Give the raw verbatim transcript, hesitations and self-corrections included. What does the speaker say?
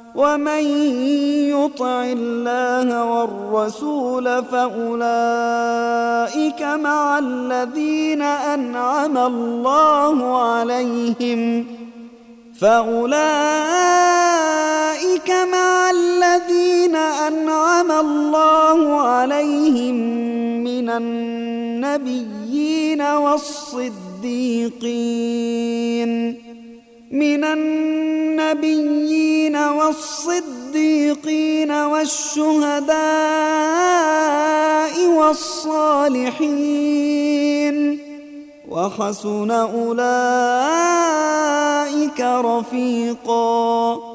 ومن يطع الله والرسول فأولئك مع الذين أنعم الله عليهم فأولئك مع الذين أنعم الله عليهم من النبيين والصديقين من النبيين والصديقين والشهداء والصالحين وحسن أولئك رفيقا